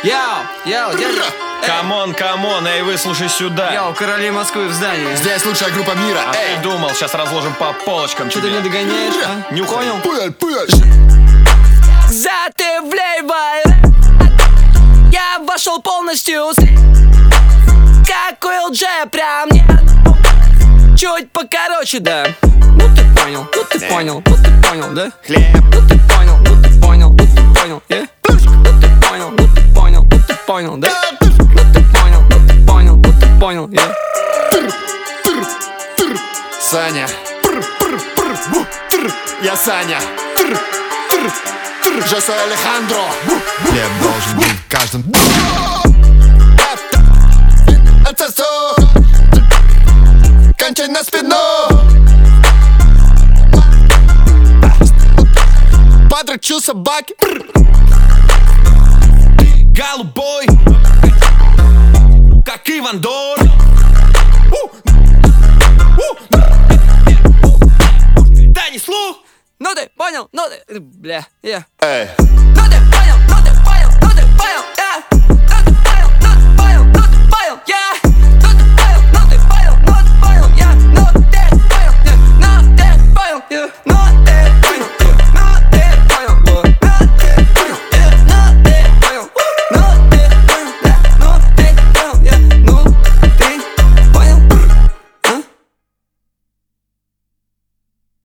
Йоу, держи. Камон, эй, выслушай сюда. Йоу, короли Москвы в здании. Здесь лучшая группа мира. А ты думал, сейчас разложим по полочкам Что ты тебе. не догоняешь, а? Нюхай. Понял? Пыль. Затывлевай. Я вошел полностью как УЛДЖ, прям не чуть покороче, да. Ну ты понял, да? Хлеб. Ну ты понял, yeah? Ну ты понял, да? Ну ты понял, yeah? Саня. Я Саня. Je soy Alejandro. Хлеб должен быть в каждом. Отцовство. Кончай на спину. Подрачу собаки. Голубой, как Иван Дор. Да не слух. Ну ты понял, ну ты, бля, я. Эй. Ну ты